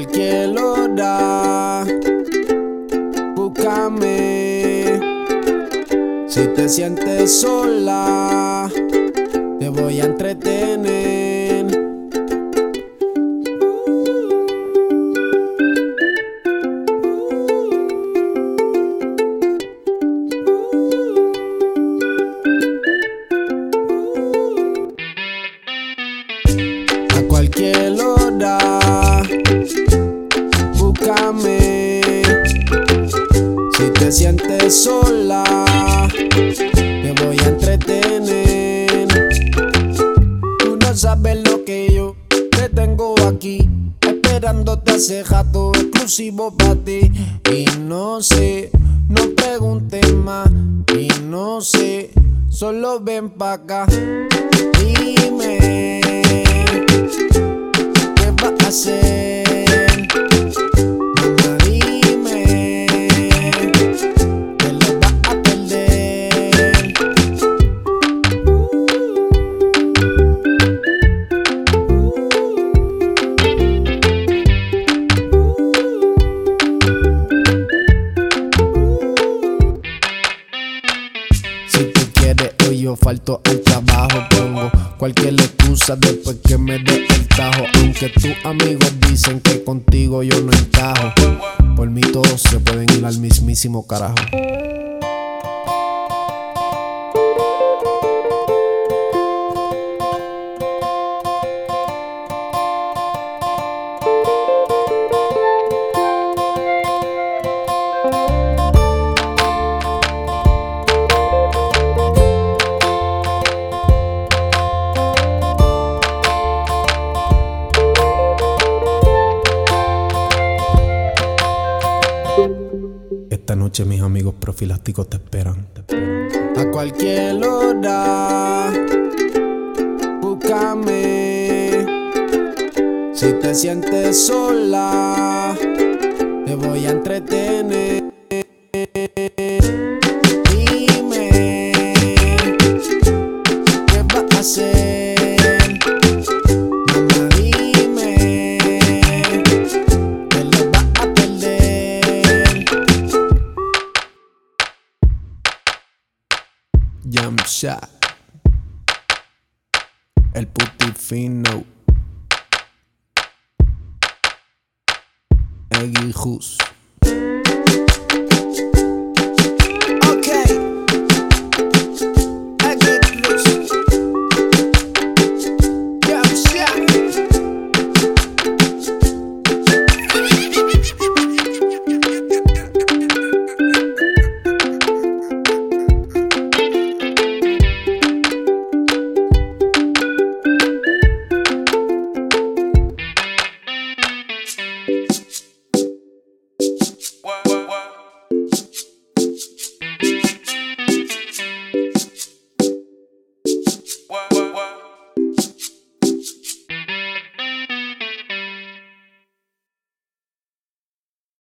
cualquier hora, búscame. Si te sientes sola, te voy a entretener. A cualquier hora, búscame. Si te sientes sola, te voy a entretener. Tú no sabes lo que yo te tengo aquí, esperándote hace rato, exclusivo para ti. Y no sé, no preguntes más. Y no sé, solo ven pa' acá. Dime, ¿qué vas a hacer? Mamá, dime, que lo vas a perder. Si tú quieres, hoy yo falto al trabajo. Pongo cualquier excusa después que me dé el tajo. Aunque tus amigos dicen que contigo yo no encajo, por mí todos se pueden ir al mismísimo carajo. Esta noche mis amigos profilácticos te esperan. A cualquier hora, búscame. Si te sientes sola, te voy a entretener. Dime, ¿qué vas a hacer? Mamá, dime, que lo vas a perder. Yamcha, el puti fino, Eggy Jus.